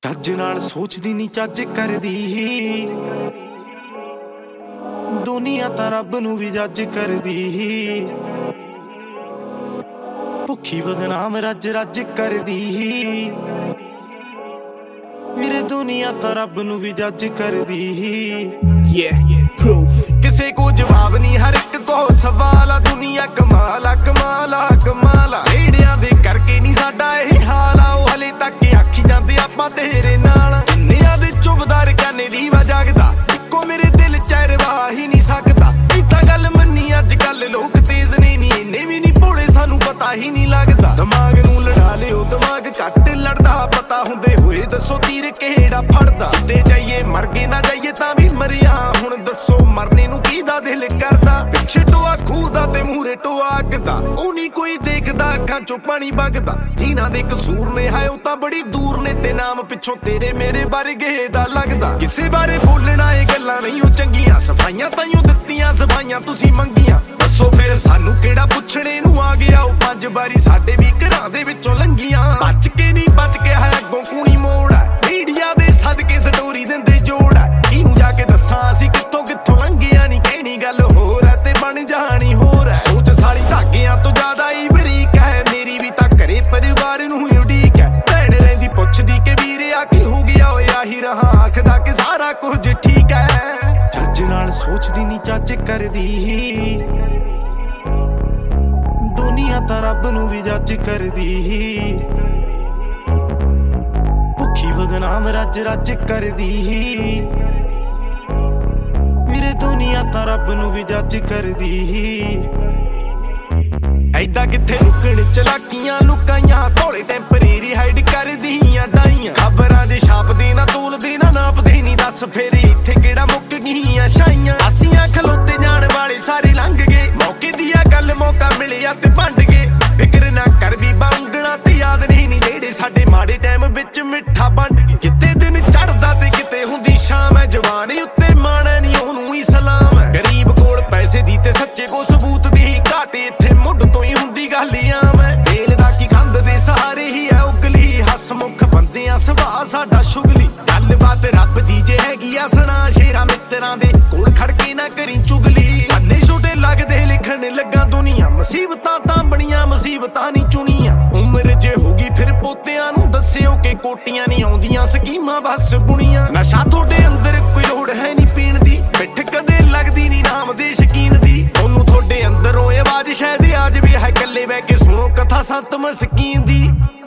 ਚੱਜ ਨਾਲ ਸੋਚਦੀ ਨੀ ਚੱਜ ਕਰਦੀ, ਦੁਨੀਆ ਤਾਂ ਰੱਬ ਨੂੰ ਵੀ ਜੱਜ ਕਰਦੀ। ਭੁੱਖੀ ਬਦਨਾਮ ਰੱਜ ਰੱਜ ਕਰਦੀ, ਵੀਰੇ ਦੁਨੀਆ ਤਾਂ ਰੱਬ ਨੂੰ ਵੀ ਜੱਜ ਕਰਦੀ। ਕਿਸੇ ਕੋ ਜਵਾਬ ਨਹੀਂ, ਹਰ ਇੱਕ ਕੋ ਸਵਾਲ ਆ। ਦੁਨੀਆ ਕਮਾਲ ਆ, ਕਮਾਲ ਆ, ਕਮਾਲ ਆ। ਢੇੜਿਆਂ ਦੇ ਕਰਕੇ ਨਹੀਂ ਸਾਡਾ ਇਹ ਹਾਲ ਆ। ਉਹ ਹਲੇ ਤੱਕ ਆਖੀ ਜਾਂਦੇ ਆਪਾਂ ਤੇਰੇ ਨਾਲ। ਦੁਨੀਆ ਦੇ ਚੁਬਦਾਰ ਕਾਨੇ ਦੀਵਾ ਜਾਗਦਾ, ਇੱਕੋ ਮੇਰੇ ਦਿਲ ਚ ਰਵਾ ਹੀ ਨਹੀਂ ਸਕਦਾ। ਇਹ ਤਾਂ ਗੱਲ ਮੰਨੀ ਅੱਜ ਕੱਲ ਲੋਕ ਤੇਜ਼ ਨੇ ਨੀ, ਇੰਨੇ ਵੀ ਨਹੀਂ ਭੋਲੇ ਸਾਨੂੰ ਪਤਾ ਹੀ ਨਹੀਂ ਲੱਗਦਾ। ਦਿਮਾਗ ਨੂੰ ਲੜਾ ਲਿਓ, ਦਿਮਾਗ ਘੱਟ ਲੜਦਾ। ਪਤਾ ਹੁੰਦੇ ਹੋਏ ਦੱਸੋ ਤੀਰ ਕਿਹੜਾ ਫੜਦਾ। ਤੇ ਜਾਈਏ ਮਰ ਗਏ ਨਾ ਜਾਈਏ ਤਾਂ ਵੀ ਮਰਿਆ। ਹੁਣ ਦੱਸੋ ਮਰਨੇ ਨੂੰ ਕਿਹਦਾ ਦਿਲ ਕਰਦਾ। ਪਿੱਛੇ ਟੋਆ ਖੂਹ ਦਾ ਤੇ ਮੂਹਰੇ ਟੋਆ ਅੱਗ ਦਾ, ਉਹ ਨਹੀਂ ਕੋਈ ਦੇਖਦਾ, ਅੱਖਾਂ ਚੋਂ ਪਾਣੀ ਵਗਦਾ। ਜਿਨ੍ਹਾਂ ਦੇ ਕਸੂਰ ਨੇ ਹਾਏ ਉਹ ਤਾਂ ਬੜੀ ਦੂਰ ਨੇ, ਤੇ ਨਾਮ ਪਿੱਛੋਂ ਤੇਰੇ ਮੇਰੇ ਵਰਗੇ ਦਾ ਲੱਗਦਾ। ਕਿਸੇ ਬਾਰੇ ਬੋਲਣਾ ਇਹ ਗੱਲਾਂ ਨਹੀਂ ਉਹ ਚੰਗੀਆਂ, ਸਫਾਈਆਂ ਤਾਈਓ ਦਿੱਤੀਆਂ ਸਫਾਈਆਂ ਤੁਸੀਂ ਮੰਗੀਆਂ। ਦੱਸੋ ਫਿਰ ਸਾਨੂੰ ਕਿਹੜਾ ਪੁੱਛਣੇ ਨੂੰ ਆ ਗਿਆ। ਉਹ 5 ਵਾਰੀ ਸਾਡੇ ਵੀ ਘਰਾਂ ਦੇ ਵਿੱਚੋਂ ਲੰਘੀਆਂ। ਬਚ ਕੇ ਨਹੀਂ ਬਚ ਕੇ ਹੈ ਅੱਗੋਂ ਕੂਣੀ ਮੋੜ ਆ। ਮੀਡੀਆ ਦੇ ਸਦਕੇ ਸਟੋਰੀ ਦਿੰਦੇ ਜੋੜ ਆ। ਇਹਨੂੰ ਜਾ ਕੇ ਦੱਸਾਂ ਅਸੀਂ ਕਿੱਥੋਂ ਕਿੱਥੋਂ ਲੰਘਿਆ। ਨਹੀਂ ਕਹਿਣੀ ਗੱਲ ਹੋਰ ਹੈ ਤੇ ਬਣ ਜਾਣੀ ਹੋਰ ਹੈ। ਸੋਚ ਸਾਰੀ ਧਾਗਿਆਂ ਤੋਂ ਜ਼ਿਆਦਾ ਹੀ ਬਰੀਕ ਹੈ। ਮੇਰੀ ਵੀ ਤਾਂ ਘਰੇ ਪਰਿਵਾਰ ਨੂੰ ਹੀ ਉਡੀਕ ਹੈ। ਭੈਣ ਰਹਿੰਦੀ ਪੁੱਛਦੀ ਕਿ ਵੀਰੇ ਆ ਕੀ ਹੋ ਗਿਆ। ਓਏ ਆਹੀ ਰਹਾ ਆਖਦਾ ਕਿ ਸਾਰਾ ਕੁਝ ਠੀਕ ਹੈ। ਚੱਜ ਨਾਲ ਸੋਚਦੀ ਨਹੀਂ ਚੱਜ ਕਰਦੀ, ਦੁਨੀਆ ਤਾਂ ਰੱਬ ਨੂੰ ਵੀ ਜੱਜ ਕਰਦੀ। ਭੁੱਖੀ ਬਦਨਾਮ ਰੱਜ ਰੱਜ ਕਰਦੀ, ਵੀਰੇ ਦੁਨੀਆ ਤਾਂ ਰੱਬ ਨੂੰ ਵੀ ਜੱਜ ਕਰਦੀ। ਐਦਾਂ ਕਿੱਥੇ ਲੁਕਣ ਚਲਾਕੀਆਂ ਲੁਕਾਈਆਂ, ਭੋਲੇ ਟੈਂਪਰੇਰੀ ਹਾਈਡ ਕਰਦੀਆਂ ਡਾਈਆਂ। ਖਬਰਾਂ ਦੇ ਛਾਪਦੇ ਨਾ ਤੋਲਦੇ ਨਾ ਨਾਪਦੇ ਨਹੀਂ, ਦੱਸ ਫੇਰ ਇੱਥੇ ਕਿਹੜਾ ਮੁੱਕ ਗਈਆਂ ਛਾਈਆਂ। ਆਸੀਆਂ ਖਲੋਤੇ ਜਾਣ ਵਾਲੇ ਸਾਰੇ ਲੰਘ ਗਏ, ਮੌਕੇ ਦੀ ਆ ਗੱਲ ਮੌਕਾ ਮਿਲਿਆ ਤੇ ਵੰਡ ਗਏ। ਫਿਕਰ ਨਾ ਕਰ ਵੀ ਬਾਂਗਣਾ ਤੇ ਯਾਦ ਨਹੀਂ ਜਿਹੜੇ ਸਾਡੇ ਮਾੜੇ ਟਾਈਮ ਵਿੱਚ ਮਿੱਠਾ ਵੰਡ ਗਏ। ਕਿਤੇ ਦਿਨ ਚੜਦਾ ਤੇ ਕਿਤੇ ਹੁੰਦੀ ਸ਼ਾਮ ਹੈ, ਜਵਾਨੀ ਉੱਤੇ ਮਾਣਾ ਨਹੀਂ ਉਹਨੂੰ ਹੀ ਸਲਾਮ ਹੈ। ਗਰੀਬ ਕੋਲ ਪੈਸੇ ਦੀ ਤੇ ਸੱਚੇ ਕੋ ਸਬੂਤ ਦੀ ਘਾਟ, ਇੱਥੇ ਮੁੱਢ ਤੋਂ ਹੀ ਹੁੰਦੀ ਗੱਲ ਆਮ ਹੈ। ਵੇਲ ਦਾ ਕੀ ਕੰਧ ਦੇ ਸਹਾਰੇ ਹੀ ਹੈ ਉਗਲੀ, ਹਸਮੁਖ ਬੰਦਿਆਂ ਸੁਭਾਅ ਸਾਡਾ ਸ਼ੁਗਲੀ। ਗੱਲਬਾਤ ਰੱਬ ਦੀ ਜੇ ਹੈਗੀ ਆ ਸੁਣਾ, ਸ਼ੇਰਾਂ ਮਿੱਤਰਾਂ ਦੇ ਕੋਲ ਖੜ ਕੇ ਨਾ ਕਰੀ ਚੁਗਲੀ। ਅੰਨੇ ਛੋਟੇ ਲੱਗਦੇ ਲਿਖਣ ਲੱਗਾ ਦੁਨੀਆ, ਮੁਸੀਬਤਾਂ ਤਾਂ ਬਣੀਆਂ ਮੁਸੀਬਤਾਂ ਨਹੀਂ ਚੁਣੀਆਂ। ਉਮਰ ਜੇ ਹੋਗੀ ਫਿਰ ਪੋਤਿਆਂ ਨੂੰ ਦੱਸਿਓ ਕਿ ਕੋਟੀਆਂ ਨਹੀਂ ਆਉਂਦੀਆਂ ਸਕੀਮਾਂ ਬਸ ਬੁਣੀਆਂ। ਨਸ਼ਾ ਤੁਹਾਡੇ ਅੰਦਰ ਕੋਈ ਲੋੜ ਹੈ ਨਹੀਂ ਪੀਣ ਦੀ, ਪਿੱਠ ਕਦੇ ਲੱਗਦੀ ਨਹੀਂ ਨਾਮ ਦੇ ਸ਼ਕੀਨ ਦੀ। ਉਹਨੂੰ ਤੁਹਾਡੇ ਅੰਦਰੋਂ ਆਵਾਜ਼ ਸ਼ਾਇਦ ਆ ਜਾਵੇ, ਹੈ ਇਕੱਲੇ ਬਹਿ ਕੇ ਸੁਣੋ ਕਥਾ ਸੰਤ ਮਸਕੀਨ ਦੀ।